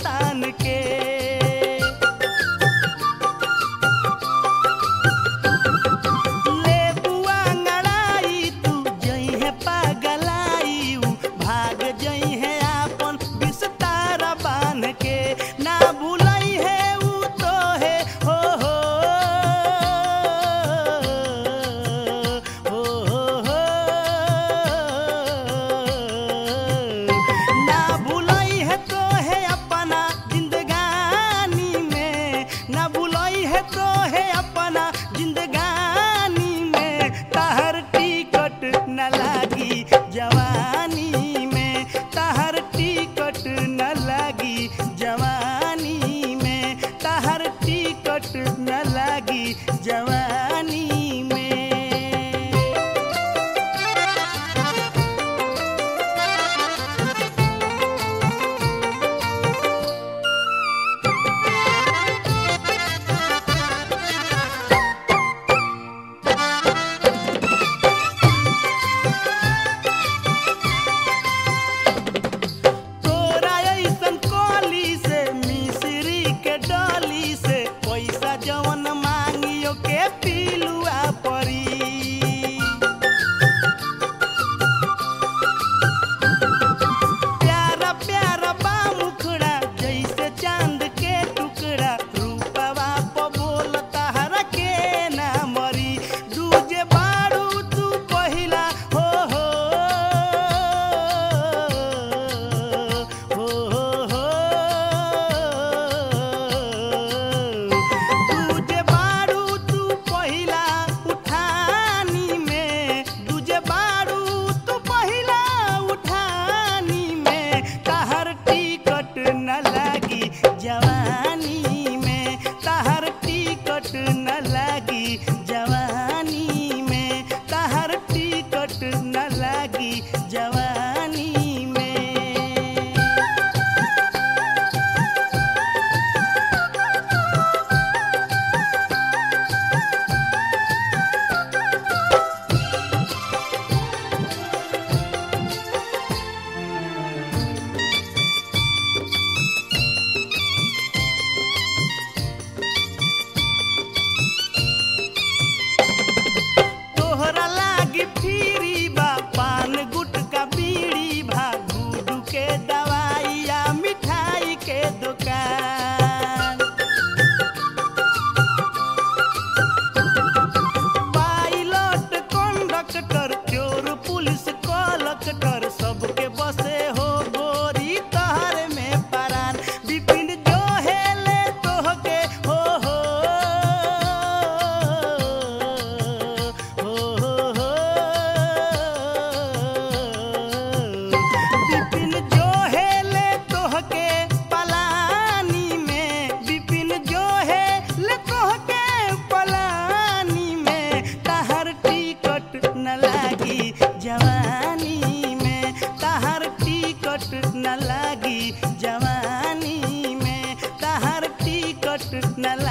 तान के। ले बुआ अंगड़ाई तू जइहे पागलाई ऊ भाग जइहे आपन बिस्तारा बांध के। ना भूलई है ऊ तो है हो ना भूलई है तो है अपना जिंदगानी में। ना भूलई है तो है अपना जिंदगानी में। तहर टिकट न लागी जवानी में। तहर टिकट न लागी जवानी में। तहर टिकट न लागी जवानी में। तोरा ऐसन कोली से मिस्री के डोली से पैसा जवन मांगियो के पिलुआ परी। प्यारा प्यारा बा मुखड़ा जैसे चांद के टुकड़ा। रूपवा प बोल तहरा के ना मरी। दूजे बारू तू पहिला हो दूजे बारू तू पहिला उठानी में। दूजे बारू तू पहिला उठानी में। तहर टिकट न लागी जवानी में। तहर टिकट न लागी जवानी में। तहर टिकट न लागी जवानी में। तोहरा लागी फिरी बा पान गुटका बीड़ी भा गुडू के दवाइया मिठाई के दुकान। पायलट कंडक्टर चोर पुलिस कलेक्टर सबके बसे हो गोरी तहर में परान। बिपिन जो हेले तोहके हो बिपिन जो हेले तोहके पलानी में। बिपिन जो हेले तोहके पलानी में। तहर टिकट न लागी जवानी में। तहर टिकट न लागी जवानी में। तहर टिकट न